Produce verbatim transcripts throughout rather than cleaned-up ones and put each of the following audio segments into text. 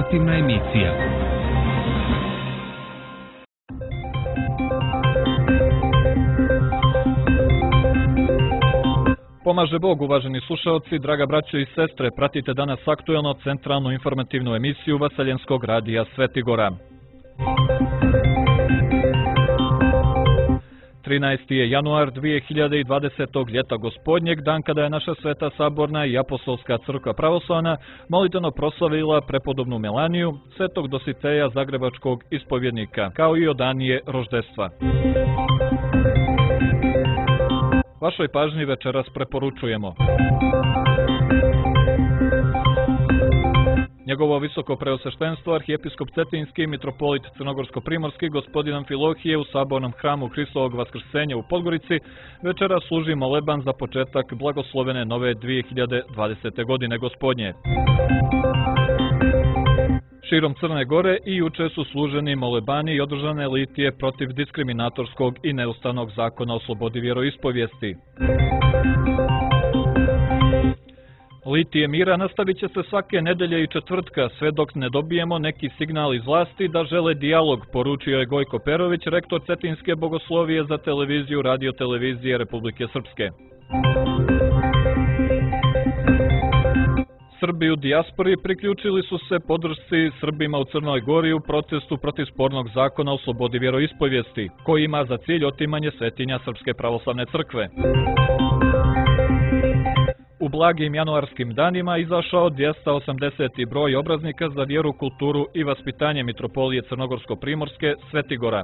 informativna emisija. Pomaže Bog, uvaženi slušaoci, draga braćo i sestre, pratite danas aktuelno centralnu informativnu emisiju Vaseljenskog radija Svetigora. trinaesti je januar dvije hiljade dvadesetog. ljeta gospodnjeg, dan kada je naša Sveta Saborna i Apostolska crkva pravoslavna molitveno proslavila prepodobnu Melaniju, svetog Dositeja zagrebačkog ispovjednika, kao i odanije roždestva. Vašoj pažnji večeras preporučujemo njegovo visoko preosveštenstvo arhijepiskop Cetinski mitropolit Crnogorsko-primorski gospodin Amfilohije u Sabornom hramu Hristovog Vaskrsenja u Podgorici večera služi moleban za početak blagoslovene nove dvije hiljade dvadesete. godine gospodnje. Širom Crne Gore i juče su služeni molebani i održane litije protiv diskriminatorskog i neustavnog zakona o slobodi vjeroispovijesti. Litije mira nastavit će se svake nedelje i četvrtka, sve dok ne dobijemo neki signal iz vlasti da žele dijalog, poručio je Gojko Perović, rektor Cetinske bogoslovije za televiziju Radio-televizije Republike Srpske. Srbi u dijaspori priključili su se podršci Srbima u Crnoj Gori u protestu protiv spornog zakona o slobodi vjeroispovijesti, koji ima za cilj otimanje svetinja Srpske pravoslavne crkve. U blagim januarskim danima izašao dvjesto osamdeseti broj obraznika za vjeru, kulturu i vaspitanje mitropolije Crnogorsko-primorske Svetigora.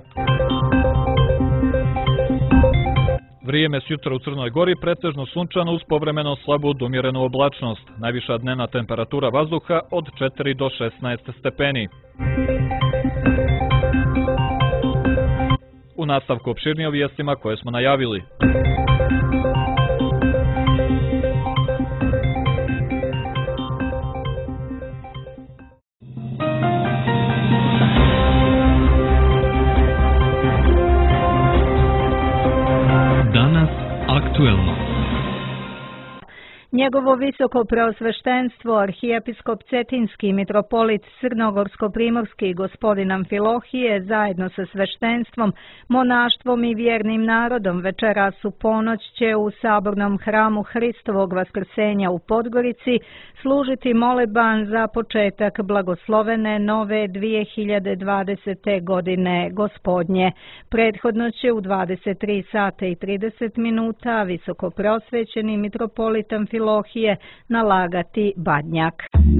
Vrijeme s jutra u Crnoj Gori pretežno sunčano uz povremeno slabu do umjerenu oblačnost. Najviša dnevna temperatura vazduha od četiri do šesnaest stepeni. U nastavku opširnije o vijestima koje smo najavili. Aktuelno. Njegovo visoko preosveštenstvo arhijepiskop Cetinski mitropolit Crnogorsko-primorski gospodin Amfilohije zajedno sa sveštenstvom, monaštvom i vjernim narodom večeras u ponoć će u Sabornom hramu Hristovog Vaskrsenja u Podgorici služiti moleban za početak blagoslovene nove dvije hiljade dvadesete. godine gospodnje. Prethodno će u dvadeset tri sata i trideset minuta visoko preosvećeni mitropolit Amfilohije nalagati badnjak.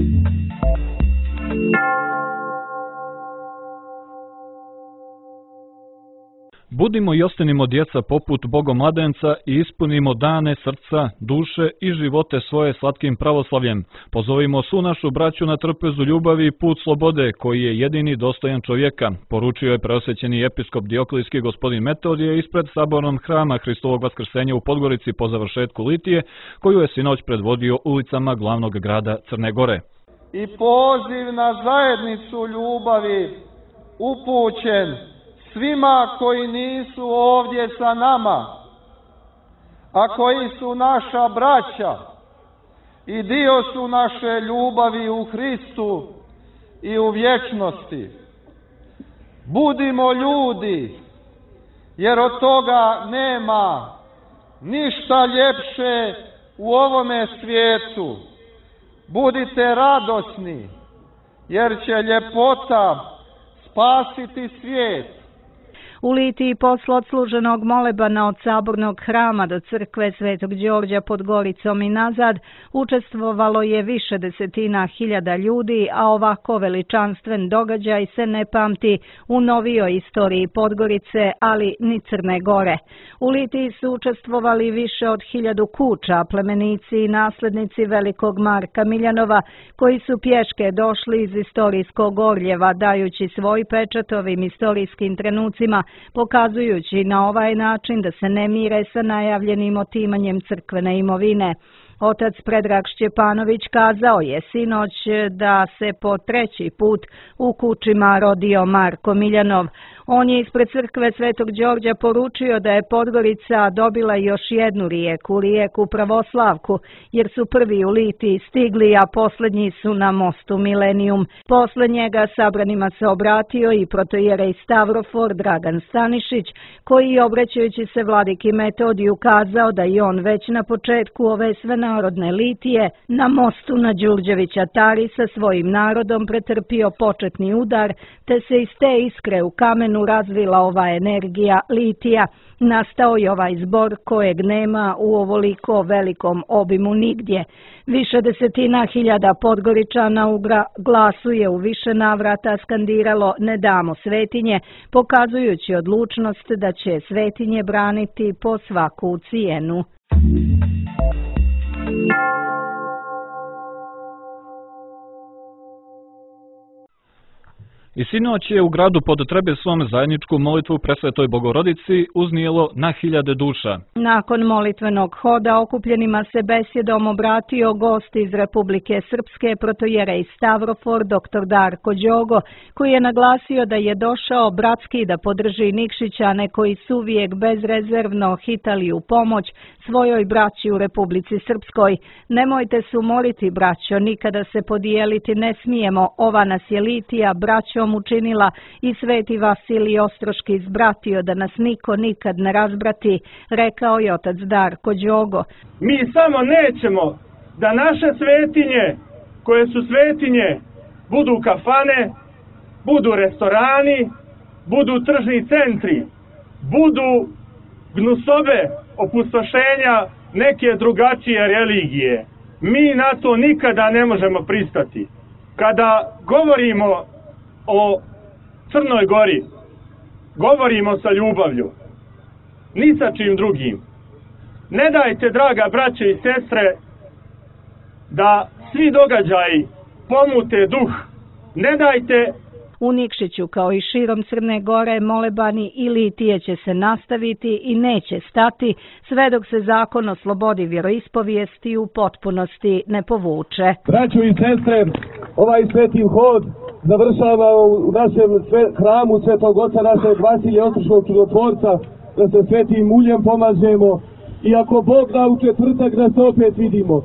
Budimo i ostanimo djeca poput Bogomladenca i ispunimo dane srca, duše i živote svoje slatkim pravoslavljem. Pozovimo svu našu braću na trpezu ljubavi i put slobode, koji je jedini dostojan čovjeka, poručio je preosvećeni episkop Dioklijski gospodin Metodije ispred Sabornog hrama Hristovog Vaskrsenja u Podgorici po završetku litije, koju je sinoć predvodio ulicama glavnog grada Crne Gore. I poziv na zajednicu ljubavi upućen svima koji nisu ovdje sa nama, a koji su naša braća i dio su naše ljubavi u Hristu i u vječnosti. Budimo ljudi, jer od toga nema ništa ljepše u ovome svijetu. Budite radosni, jer će ljepota spasiti svijet. U litiji posle odsluženog molebana od Sabornog hrama do crkve Svetog Đorđa pod Goricom i nazad učestvovalo je više desetina hiljada ljudi, a ovako veličanstven događaj se ne pamti u novijoj istoriji Podgorice, ali ni Crne Gore. U litiji su učestvovali više od hiljadu kuća, plemenici i naslednici velikog Marka Miljanova, koji su pješke došli iz istorijskog Orljeva, dajući svoj pečat ovim istorijskim trenucima, pokazujući na ovaj način da se ne mire sa najavljenim otimanjem crkvene imovine. Otac Predrag Šćepanović kazao je sinoć da se po treći put u kućima rodio Marko Miljanov. On je ispred crkve Svetog Đorđa poručio da je Podgorica dobila još jednu rijeku, rijeku Pravoslavku, jer su prvi u Litiji stigli, a posljednji su na mostu Milenijum. Posle njega sabranima se obratio i protojerej Stavrofor Dragan Stanišić, koji je obraćajući se vladiki Metodiju kazao da je on već na početku ove svenarodne litije na mostu na Đurđevića Tari sa svojim narodom pretrpio početni udar, te se iz te iskre u kamenu razvila ova energija litija. Nastao je ovaj zbor kojeg nema u ovoliko velikom obimu nigdje. Više desetina hiljada Podgoričana u glasu je u više navrata skandiralo "Ne damo svetinje", pokazujući odlučnost da će svetinje braniti po svaku cijenu. I sinoć je u gradu pod Trebjesom zajedničku molitvu Presvetoj Bogorodici uznijelo na hiljade duša. Nakon molitvenog hoda okupljenima se besjedom obratio gost iz Republike Srpske, protojerej Stavrofor doktor Darko Đogo, koji je naglasio da je došao bratski da podrži Nikšićane koji su uvijek bezrezervno hitali u pomoć svojoj braći u Republici Srpskoj. Nemojte se umoriti, braćo, nikada se podijeliti ne smijemo, ova nas je litija braćom učinila i sveti Vasilij Ostroški izbratio da nas niko nikad ne razbrati, rekao je otac Darko Đogo. Mi samo nećemo da naše svetinje, koje su svetinje, budu kafane, budu restorani, budu tržni centri, budu gnusobe opustošenja neke drugačije religije. Mi na to nikada ne možemo pristati. Kada govorimo o Crnoj Gori, govorimo sa ljubavlju, ni sa čim drugim. Ne dajte, draga braće i sestre, da svi događaji pomute duh. Ne dajte. U Nikšiću kao i širom Crne Gore molebani i litije će se nastaviti i neće stati sve dok se zakon o slobodi vjeroispovijesti u potpunosti ne povuče. Braćo i sestre, ovaj sveti hod završava u našem hramu Svetog Oca našeg Vasilija Ostroškog čudotvorca, da se svetim uljem pomažemo i ako Bog da u četvrtak da se opet vidimo.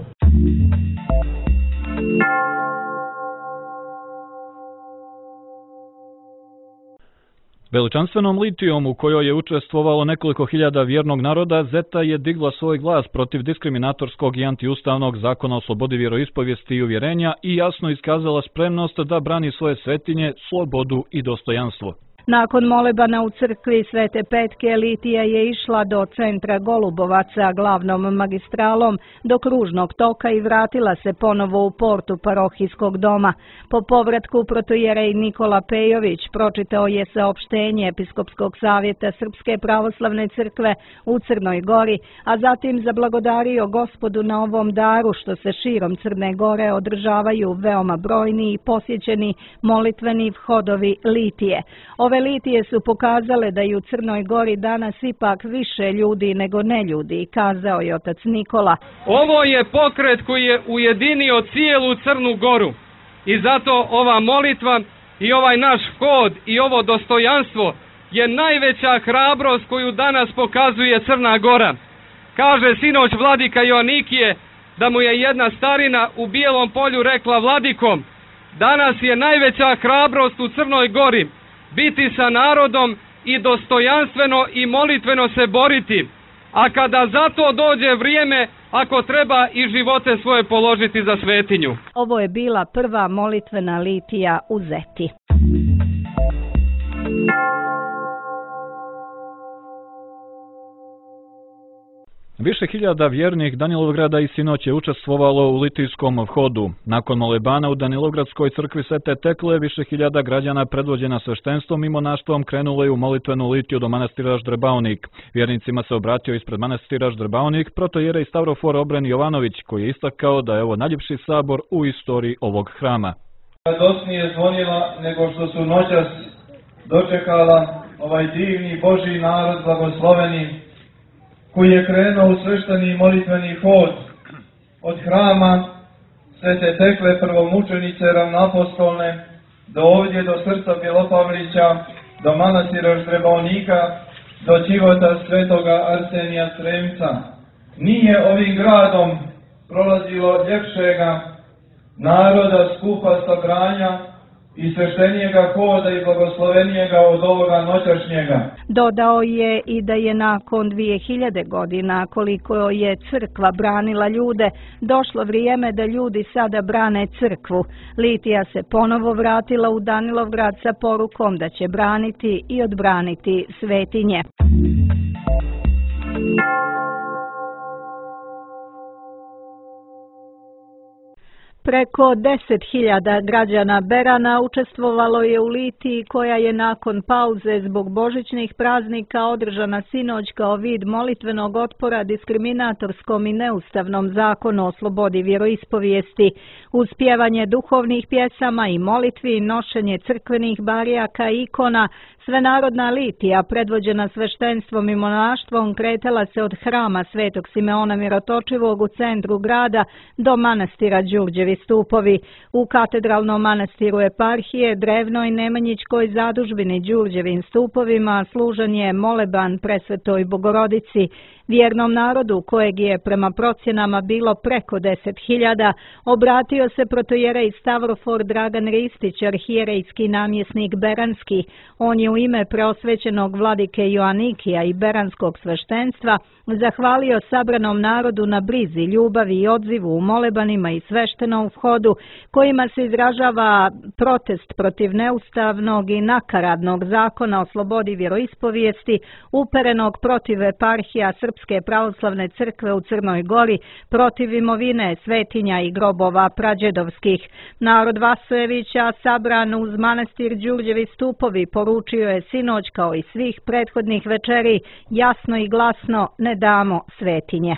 Veličanstvenom litijom u kojoj je učestvovalo nekoliko hiljada vjernog naroda, Zeta je digla svoj glas protiv diskriminatorskog i antiustavnog zakona o slobodi vjeroispovijesti i uvjerenja i jasno iskazala spremnost da brani svoje svetinje, slobodu i dostojanstvo. Nakon molebana u crkvi Svete Petke, litija je išla do centra Golubovaca glavnom magistralom do kružnog toka i vratila se ponovo u portu parohijskog doma. Po povratku protojerej Nikola Pejović pročitao je saopštenje Episkopskog savjeta Srpske pravoslavne crkve u Crnoj Gori, a zatim zablagodario Gospodu na ovom daru što se širom Crne Gore održavaju veoma brojni i posjećeni molitveni vhodovi litije. Ove litije su pokazale da i u Crnoj Gori danas ipak više ljudi nego neljudi, kazao je otac Nikola. Ovo je pokret koji je ujedinio cijelu Crnu Goru i zato ova molitva i ovaj naš hod i ovo dostojanstvo je najveća hrabrost koju danas pokazuje Crna Gora. Kaže sinoć vladika Joanikije da mu je jedna starina u Bijelom Polju rekla: vladikom, danas je najveća hrabrost u Crnoj Gori biti sa narodom i dostojanstveno i molitveno se boriti, a kada za to dođe vrijeme, ako treba i živote svoje položiti za svetinju. Ovo je bila prva molitvena litija u Zeti. Više hiljada vjernih Danilovgrada i sinoć je učestvovalo u litijskom vhodu. Nakon molebana u Danilovgradskoj crkvi Svete Tekle, više hiljada građana predvođena sveštenstvom i monaštvom krenulo je u molitvenu litiju do manastira Ždrebavnik. Vjernicima se obratio ispred manastira Ždrebavnik protojerej Stavrofor Obren Jovanović, koji je istakao da je ovo najljepši sabor u istoriji ovog hrama. Radosnije zvonila nego što su noćas dočekala ovaj divni Božji narod blagosloveni, koji je krenuo u svešteni molitveni hod od hrama Svete Tekle prvomučenice ravnoapostolne do ovdje do srca Bjelopavlića do manastira Štrebaonika, do Čivota svetoga Arsenija Sremca. Nije ovim gradom prolazilo ljepšega naroda skupa sabranja i sveštenijega hoda i blagoslovenijega od ovoga noćašnjega. Dodao je i da je nakon dvije hiljade godina, koliko je crkva branila ljude, došlo vrijeme da ljudi sada brane crkvu. Litija se ponovo vratila u Danilovgrad sa porukom da će braniti i odbraniti svetinje. Preko deset hiljada građana Berana učestvovalo je u litiji koja je nakon pauze zbog božićnih praznika održana sinoć kao vid molitvenog otpora diskriminatorskom i neustavnom zakonu o slobodi vjeroispovijesti. Uz pjevanje duhovnih pjesama i molitvi, nošenje crkvenih barijaka i ikona, svenarodna litija predvođena sveštenstvom i monaštvom kretala se od hrama Svetog Simeona Mirotočivog u centru grada do manastira Đurđevi stupovi. U katedralnom manastiru eparhije, drevnoj Nemanjićkoj zadužbini Đurđevim stupovima služen je moleban Presvetoj Bogorodici. Vjernom narodu, kojeg je prema procjenama bilo preko deset hiljada, obratio se protojerej Stavrofor Dragan Ristić, arhijerejski namjesnik Beranski. On je u ime preosvećenog vladike Joanikija i beranskog sveštenstva zahvalio sabranom narodu na brizi, ljubavi i odzivu u molebanima i sveštenom vhodu, kojima se izražava protest protiv neustavnog i nakaradnog zakona o slobodi vjeroispovijesti, uperenog protiv eparhija Srpske pravoslavne crkve u Crnoj Gori, protiv imovine, svetinja i grobova prađedovskih. Narod Vasojevića, sabran uz manastir Đurđevi stupovi, poručio je sinoć kao i svih prethodnih večeri jasno i glasno: ne damo svetinje.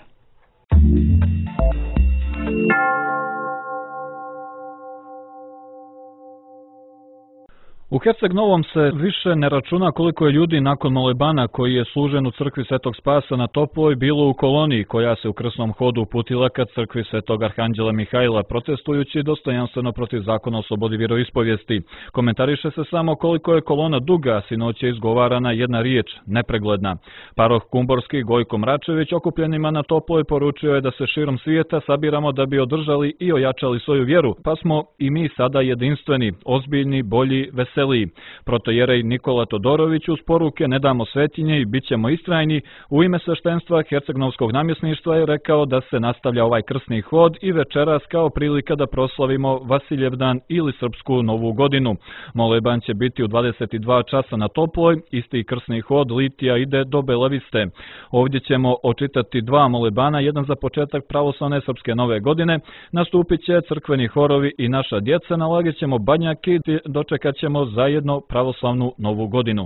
U Herceg Novom se više ne računa koliko je ljudi nakon molebana koji je služen u crkvi Svetog Spasa na Toploj bilo u koloniji koja se u krsnom hodu uputila ka crkvi Svetog Arhanđela Mihajla, protestujući dostojanstveno protiv zakona o slobodi vjeroispovijesti. Komentariše se samo koliko je kolona duga, sinoć je izgovarana jedna riječ, nepregledna. Paroh Kumborski Gojko Mračević okupljenima na Toploj poručio je da se širom svijeta sabiramo da bi održali i ojačali svoju vjeru, pa smo i mi sada jedinstveni, ozbiljni, bolji, veseli. Protojerej Nikola Todorović uz poruke ne damo svetinje i bit ćemo istrajni u ime sveštenstva Hercegnovskog namjesništva je rekao da se nastavlja ovaj krsni hod i večeras kao prilika da proslavimo Vasiljevdan ili Srpsku novu godinu. Moleban će biti u dvadeset dva časa na Toploj, isti krsni hod litija ide do Belaviste. Ovdje ćemo očitati dva molebana, jedan za početak pravoslavne Srpske nove godine, nastupit će crkveni horovi i naša djeca, nalagit ćemo badnjaki, dočekat ćemo zajedno pravoslavnu novu godinu.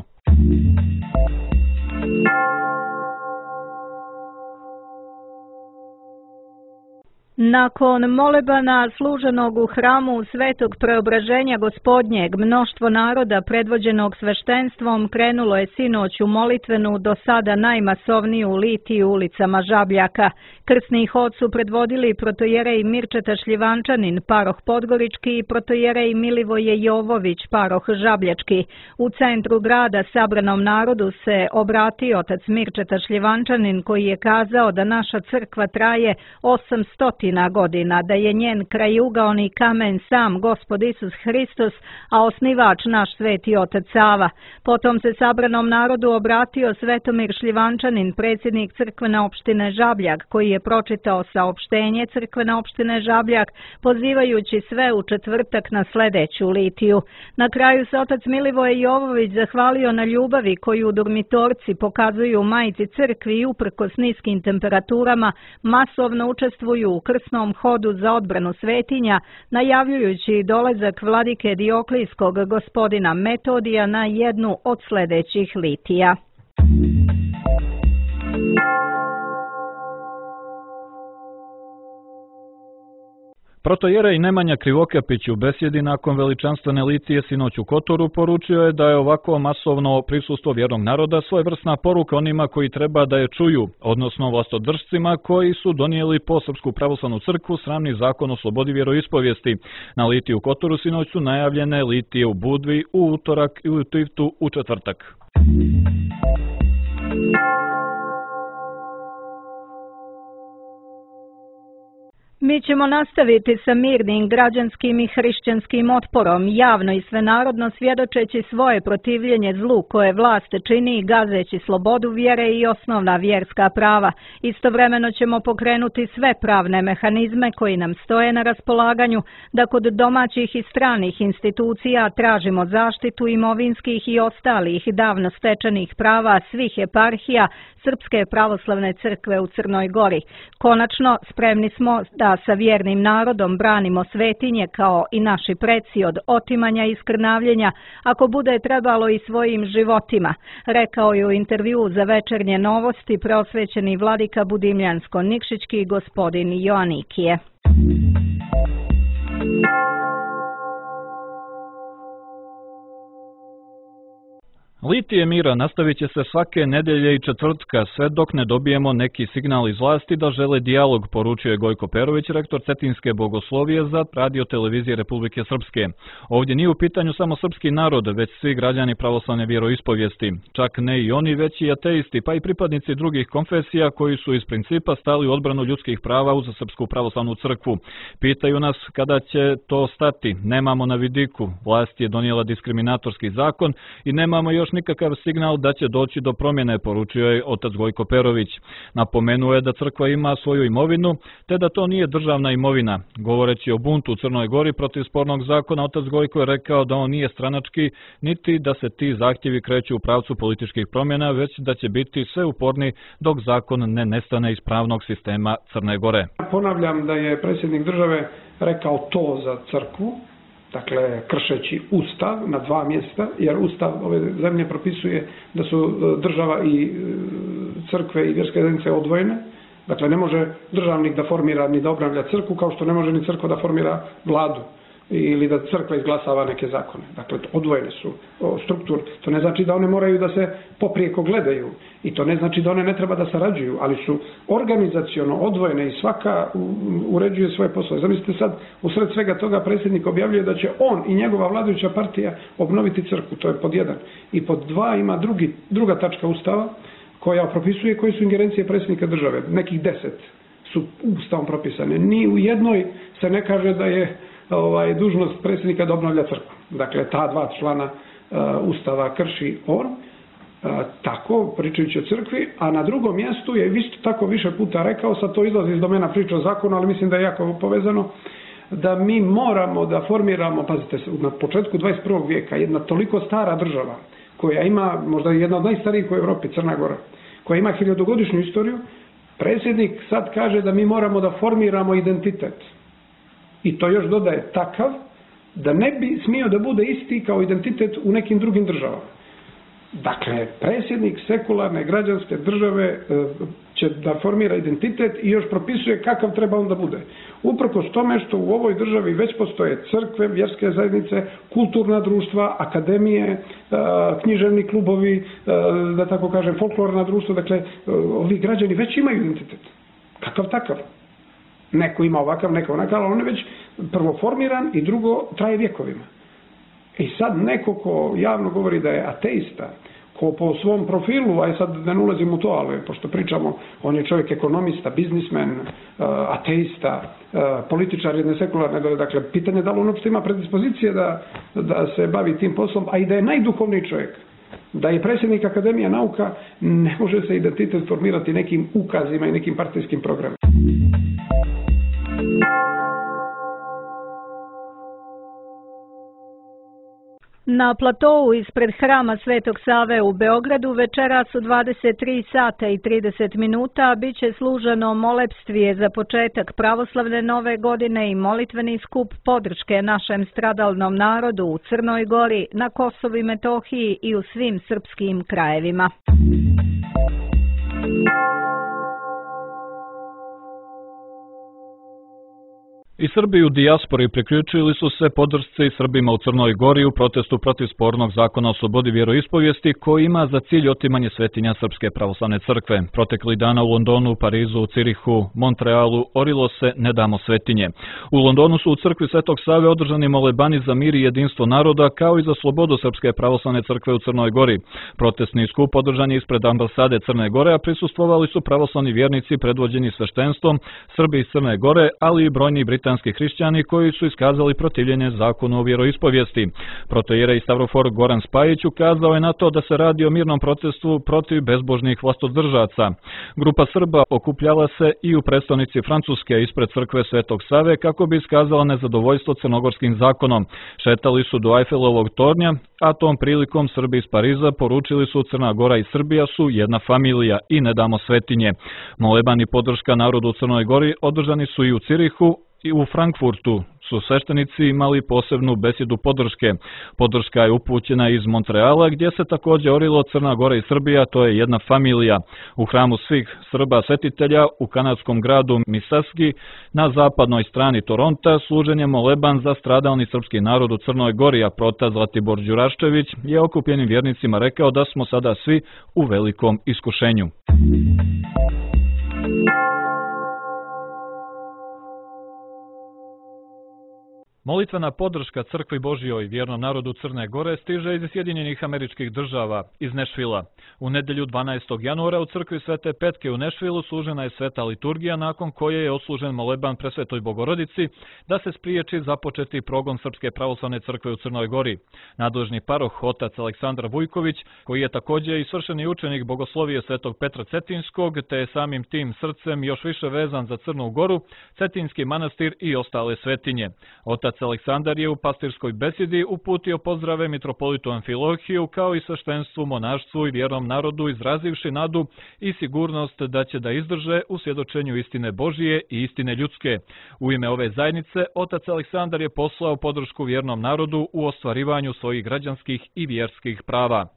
Nakon molebana služenog u hramu Svetog Preobraženja Gospodnjeg, mnoštvo naroda predvođenog sveštenstvom krenulo je sinoć u molitvenu, do sada najmasovniju litiju ulicama Žabljaka. Krsni hod su predvodili protojerej Mirčeta Šljivančanin, paroh Podgorički, i protojerej Milivoje Jovović, paroh Žabljački. U centru grada sabranom narodu se obratio otac Mirčeta Šljivančanin, koji je kazao da naša crkva traje osamsto godina, da je njen krajugaoni kamen sam Gospod Isus Hristos, a osnivač naš sveti otac Sava. Potom se sabranom narodu obratio Svetomir Šljivančanin, predsjednik crkvene opštine Žabljak, koji je pročitao saopštenje crkvene opštine Žabljak, pozivajući sve u četvrtak na sljedeću litiju. Na kraju se otac Milivoje Jovović zahvalio na ljubavi koju dormitorci pokazuju majci crkvi i uprkos niskim temperaturama masovno učestvuju u krsnom hodu za odbranu svetinja, najavljujući dolazak vladike Dioklijskog gospodina Metodija na jednu od sljedećih litija. Protojerej Nemanja Krivokapić u besjedi nakon veličanstvene litije sinoć u Kotoru poručio je da je ovako masovno prisustvo vjernog naroda svojevrsna poruka onima koji treba da je čuju, odnosno vlastodržcima koji su donijeli po Srpsku pravoslavnu crkvu sramni zakon o slobodi vjeroispovijesti. Na litiji u Kotoru sinoć su najavljene litije u Budvi u utorak i u Tivtu u četvrtak. Mi ćemo nastaviti sa mirnim građanskim i hrišćanskim otporom, javno i svenarodno svjedočeći svoje protivljenje zlu koje vlast čini gazeći slobodu vjere i osnovna vjerska prava. Istovremeno ćemo pokrenuti sve pravne mehanizme koji nam stoje na raspolaganju da kod domaćih i stranih institucija tražimo zaštitu imovinskih i ostalih davno stečenih prava svih eparhija Srpske pravoslavne crkve u Crnoj Gori. Konačno, spremni smo da sa vjernim narodom branimo svetinje kao i naši preci od otimanja i skrnavljenja, ako bude trebalo i svojim životima, rekao je u intervju za Večernje novosti prosvećeni vladika Budimljansko-Nikšićki gospodin Joanikije. Litije mira nastavit će se svake nedelje i četvrtka, sve dok ne dobijemo neki signal iz vlasti da žele dijalog, poručio je Gojko Perović, rektor Cetinske bogoslovije za radio televizije Republike Srpske. Ovdje nije u pitanju samo srpski narod, već svi građani pravoslavne vjeroispovijesti. Čak ne i oni, već i ateisti, pa i pripadnici drugih konfesija koji su iz principa stali u odbranu ljudskih prava uz Srpsku pravoslavnu crkvu. Pitaju nas kada će to stati. Nemamo na vidiku. Vlast je donijela diskriminatorski zakon i nemamo još nikakav signal da će doći do promjene, poručio je otac Gojko Perović. Napomenuo je da crkva ima svoju imovinu, te da to nije državna imovina. Govoreći o buntu u Crnoj Gori protiv spornog zakona, otac Gojko je rekao da on nije stranački, niti da se ti zahtjevi kreću u pravcu političkih promjena, već da će biti sve uporni dok zakon ne nestane iz pravnog sistema Crne Gore. Ponavljam da je predsjednik države rekao to za crkvu, dakle kršeći Ustav na dva mjesta, jer Ustav ove zemlje propisuje da su država i crkve i vjerske zajednice odvojene. Dakle, ne može državnik da formira ni da obnavlja crkvu, kao što ne može ni crkva da formira vladu ili da crkva izglasava neke zakone. Dakle, odvojene su struktur. To ne znači da one moraju da se poprijeko gledaju i to ne znači da one ne treba da sarađuju, ali su organizaciono odvojene i svaka uređuje svoje poslove. Zamislite sad, usred svega toga predsjednik objavljuje da će on i njegova vladajuća partija obnoviti crkvu, to je pod jedan. I pod dva ima drugi, druga tačka Ustava koja propisuje koji su ingerencije predsjednika države. Nekih deset su Ustavom propisane. Ni u jednoj se ne kaže da je ovaj, dužnost predsjednika da obnavlja crkvu. Dakle, ta dva člana uh, Ustava krši on, uh, tako, pričajući o crkvi, a na drugom mjestu je isto tako više puta rekao, sad to izlazi iz domena priča o zakonu, ali mislim da je jako povezano, da mi moramo da formiramo, pazite, na početku dvadeset prvog vijeka, jedna toliko stara država, koja ima, možda jedna od najstarijih u Evropi, Crna Gora, koja ima hiljadugodišnju istoriju, predsjednik sad kaže da mi moramo da formiramo identitet. I to još dodaje takav da ne bi smio da bude isti kao identitet u nekim drugim državama. Dakle, predsjednik sekularne građanske države će da formira identitet i još propisuje kakav treba on da bude. Uprkos tome što u ovoj državi već postoje crkve, vjerske zajednice, kulturna društva, akademije, književni klubovi, da tako kažem, folklorna društva, dakle, ovi građani već imaju identitet. Kakav takav? Neko ima ovakav, neko onakav, ali on je već prvo formiran i drugo traje vjekovima. I sad neko ko javno govori da je ateista, ko po svom profilu, a sad ne ulazim u to, ali pošto pričamo, on je čovjek ekonomista, biznismen, ateista, političar jedne sekularne, dakle, pitanje da li on uopšte ima predispozicije da, da se bavi tim poslom, a i da je najduhovniji čovjek, da je predsjednik Akademije nauka, ne može se identitet formirati nekim ukazima i nekim partijskim programima. Na platou ispred hrama Svetog Save u Beogradu večeras u dvadeset tri sata i trideset minuta bit će služeno molepstvije za početak pravoslavne nove godine i molitveni skup podrške našem stradalnom narodu u Crnoj Gori, na Kosovu i Metohiji i u svim srpskim krajevima. I Srbi u dijaspori priključili su se podršci Srbima u Crnoj Gori u protestu protiv spornog zakona o slobodi vjeroispovijesti koji ima za cilj otimanje svetinja Srpske pravoslavne crkve. Protekli dana u Londonu, Parizu, Cirihu, Montrealu orilo se "Ne damo svetinje". U Londonu su u crkvi Svetog Save održani molebani za mir i jedinstvo naroda kao i za slobodu Srpske pravoslavne crkve u Crnoj Gori. Protestni skup održan je ispred ambasade Crne Gore, a prisustvovali su pravoslavni vjernici predvođeni sveštenstvom, Srbi iz Crne Gore, ali i brojni britanski hrišćani koji su iskazali protivljenje zakonu o vjeroispovijesti. Protoijerej Stavrofor Goran Spajić ukazao je na to da se radi o mirnom protestu protiv bezbožnih vlastodržaca. Grupa Srba okupljala se i u prestonici Francuske ispred crkve Svetog Save kako bi iskazala nezadovoljstvo crnogorskim zakonom. Šetali su do Eifelovog tornja, a tom prilikom Srbi iz Pariza poručili su Crna Gora i Srbija su jedna familija i ne damo svetinje. Moleban i podrška narodu u Crnoj Gori održani su i u Cirihu i u Frankfurtu su sveštenici imali posebnu besjedu podrške. Podrška je upućena iz Montreala gdje se također orilo Crna Gora i Srbija, to je jedna familija. U hramu svih Srba svetitelja u kanadskom gradu Missaski na zapadnoj strani Toronta služen je moleban za stradalni srpski narod u Crnoj Gori, a prota Zlatibor Đuraščević je okupljenim vjernicima rekao da smo sada svi u velikom iskušenju. Molitvena podrška Crkvi Božjoj vjernom narodu Crne Gore stiže iz Sjedinjenih Američkih Država, iz Nešvila. U nedjelju dvanaestog januara u crkvi Svete Petke u Nešvilu služena je sveta liturgija nakon koje je odslužen moleban Presvetoj Bogorodici da se spriječi započeti progon Srpske pravoslavne crkve u Crnoj Gori. Nadležni paroh otac Aleksandar Vujković, koji je također i svršeni učenik bogoslovije Svetog Petra Cetinskog, te je samim tim srcem još više vezan za Crnu Goru, Cetinski manastir i ostale svetinje. Otac Aleksandar je u pastirskoj besedi uputio pozdrave mitropolitu Amfilohiju kao i sveštenstvu, monaštvu i vjernom narodu, izrazivši nadu i sigurnost da će da izdrže u svjedočenju istine Božije i istine ljudske. U ime ove zajednice otac Aleksandar je poslao podršku vjernom narodu u ostvarivanju svojih građanskih i vjerskih prava.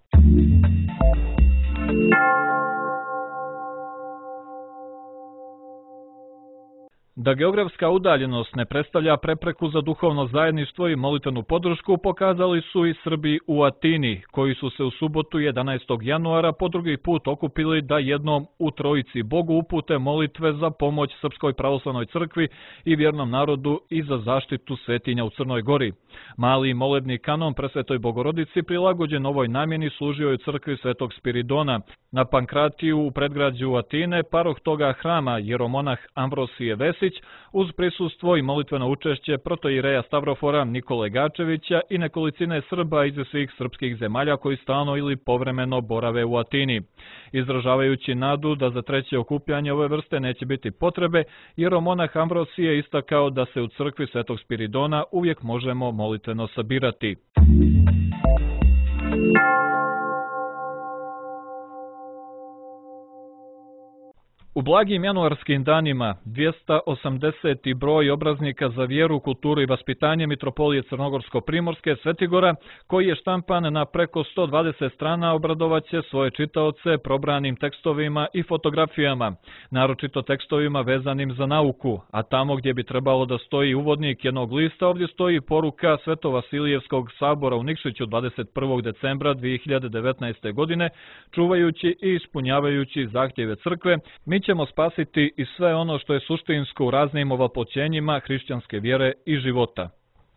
Da geografska udaljenost ne predstavlja prepreku za duhovno zajedništvo i molitvenu podršku pokazali su i Srbi u Atini, koji su se u subotu jedanaestog januara po drugi put okupili da jednom u Trojici Bogu upute molitve za pomoć Srpskoj pravoslavnoj crkvi i vjernom narodu i za zaštitu svetinja u Crnoj Gori. Mali molebni kanon Presvetoj Bogorodici prilagođen ovoj namjeni služio je u crkvi Svetog Spiridona. Na Pankratiju u predgrađu Atine paroh toga hrama jeromonah Ambrosije Vesić uz prisustvo i molitveno učešće protoijereja Stavrofora Nikole Gačevića i nekolicine Srba iz svih srpskih zemalja koji stalno ili povremeno borave u Atini. Izražavajući nadu da za treće okupljanje ove vrste neće biti potrebe, jeromonah Ambrosije istakao da se u crkvi Svetog Spiridona uvijek možemo molitveno sabirati. U blagim januarskim danima dvjesto osamdeseti broj obraznika za vjeru, kulturu i vaspitanje Mitropolije Crnogorsko-Primorske Svetigora, koji je štampan na preko sto dvadeset strana, obradovaće svoje čitaoce probranim tekstovima i fotografijama, naročito tekstovima vezanim za nauku, a tamo gdje bi trebalo da stoji uvodnik jednog lista, ovdje stoji poruka Svetovasilijevskog sabora u Nikšiću dvadeset prvog decembra dvije hiljade devetnaeste. godine, čuvajući i ispunjavajući zahtjeve crkve, mi ćemo spasiti i sve ono što je suštinsko u raznim ovaploćenjima hrišćanske vjere i života.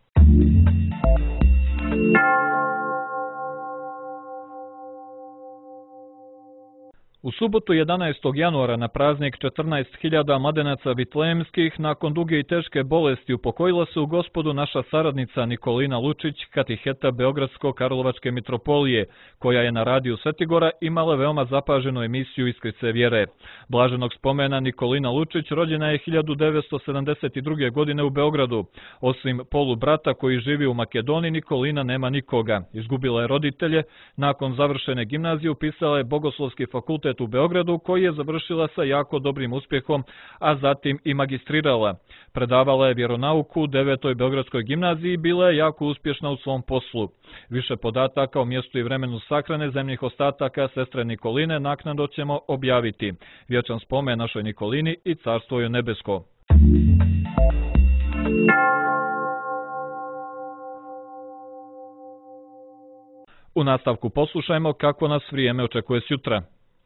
U subotu jedanaestog januara na praznik četrnaest hiljada mladenaca vitlejemskih nakon duge i teške bolesti upokojila se u Gospodu naša saradnica Nikolina Lučić, katiheta Beogradsko-Karlovačke mitropolije, koja je na radiju Svetigora imala veoma zapaženu emisiju Iskrice vjere. Blaženog spomena Nikolina Lučić rođena je hiljadu devetsto sedamdeset druge. godine u Beogradu. Osim polubrata koji živi u Makedoniji, Nikolina nema nikoga. Izgubila je roditelje, nakon završene gimnazije upisala je Bogoslovski fakultet u Beogradu, koji je završila sa jako dobrim uspjehom, a zatim i magistrirala. Predavala je vjeronauku u devetoj Beogradskoj gimnaziji i bila je jako uspješna u svom poslu. Više podataka o mjestu i vremenu sahrane zemljih ostataka sestre Nikoline naknadno ćemo objaviti. Vječan spomen našoj Nikolini i carstvo joj nebesko. U nastavku poslušajmo kako nas vrijeme očekuje sjutra.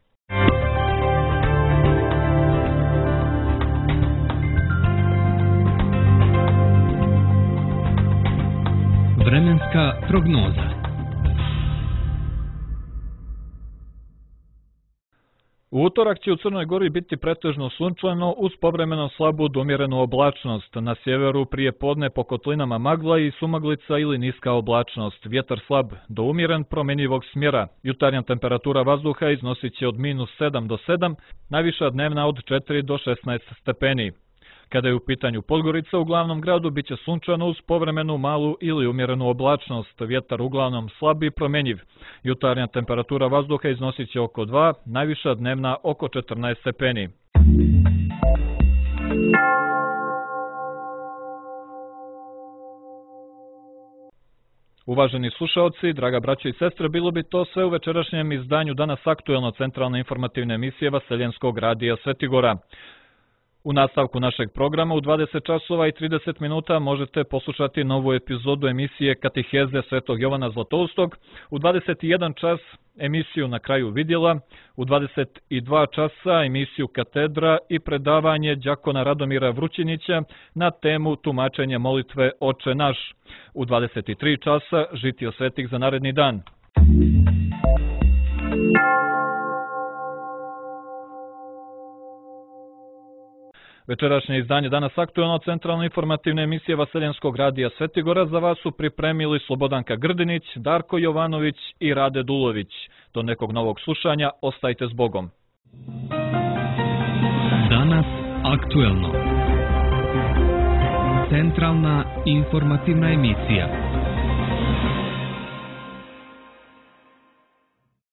Vremenska prognoza. U utorak će u Crnoj Gori biti pretežno sunčano uz povremeno slabu do umjerenu oblačnost. Na sjeveru prije podne po kotlinama magla i sumaglica ili niska oblačnost. Vjetar slab do umjeren promjenjivog smjera. Jutarnja temperatura vazduha iznosit će od minus sedam do sedam, najviša dnevna od četiri do šesnaest stepeni. Kada je u pitanju Podgorica, u glavnom gradu bit će sunčano uz povremenu malu ili umjerenu oblačnost, vjetar uglavnom slab i promjenjiv. Jutarnja temperatura vazduha iznosit će oko dva, najviša dnevna oko četrnaest stepeni. Uvaženi slušaoci, draga braćo i sestre, bilo bi to sve u večerašnjem izdanju Danas aktuelno centralne informativne emisije Vaseljenskog radija Svetigora. U nastavku našeg programa u dvadeset časova i trideset minuta možete poslušati novu epizodu emisije Kateheze Svetog Jovana Zlatoustog, u dvadeset jedan čas emisiju Na kraju vidjela, u dvadeset dva časa emisiju Katedra i predavanje đakona Radomira Vrućinića na temu tumačenja molitve Oče naš, u dvadeset tri časa žitio svetih za naredni dan. Večerašnje izdanje Danas aktuelno centralne informativne emisije Vaseljenskog radija Svetigora za vas su pripremili Slobodanka Grdinić, Darko Jovanović i Rade Dulović. Do nekog novog slušanja, ostajte s Bogom. Danas aktuelno. Centralna informativna emisija.